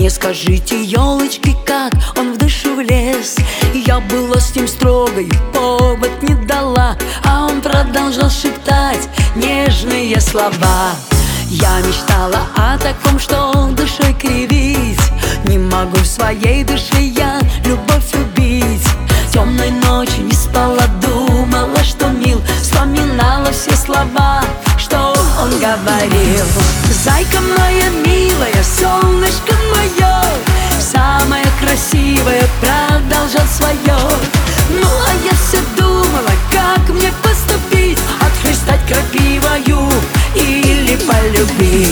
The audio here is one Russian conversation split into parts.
Мне скажите, елочки, как он в душу влез? Я была с ним строгой, повод не дала, а он продолжал шептать нежные слова. Я мечтала о таком, что душой кривить. Не могу в своей душе я любовь убить. Темной ночью не спала, думала, что мил, вспоминала все слова, что он говорил. Зайка моя милая, солнышко мое, самое красивое, продолжал свое. Ну а я все думала, как мне поступить, отхлестать крапивою или полюбить.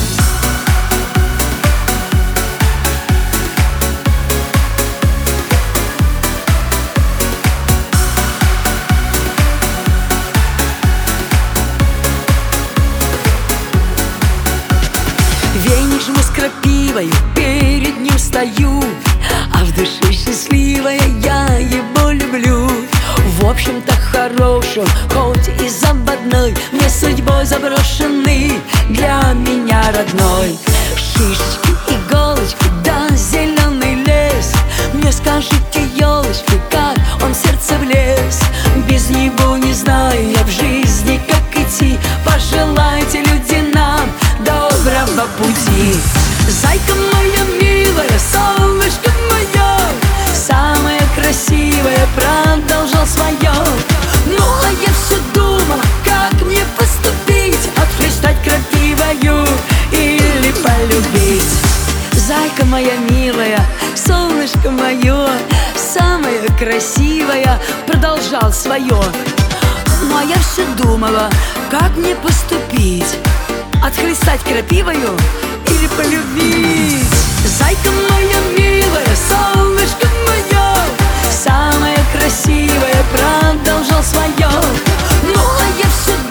Веник жму с крапивой, перед ним стою, а в душе счастливая я его люблю. В общем-то хорошим, хоть и заводной, мне судьбой заброшенный, для меня родной. Шишечки, иголочки, да зеленый лес. Мне скажите, елочки, как он в сердце влез? Без него не знаю я в жизни, как идти. Пожелайте, люди, нам доброго пути. Зайка моя милая, солнышко мое, самое красивое, продолжал свое. Ну а я все думала, как мне поступить, отхлестать крапивою или полюбить. Зайка моя милая, солнышко мое, самое красивое, продолжал свое. Ну а я все думала, как мне поступить, отхлестать крапивою или полюбить. Зайка моя милая, солнышко мое, самое красивое, продолжал свое. Ну а я все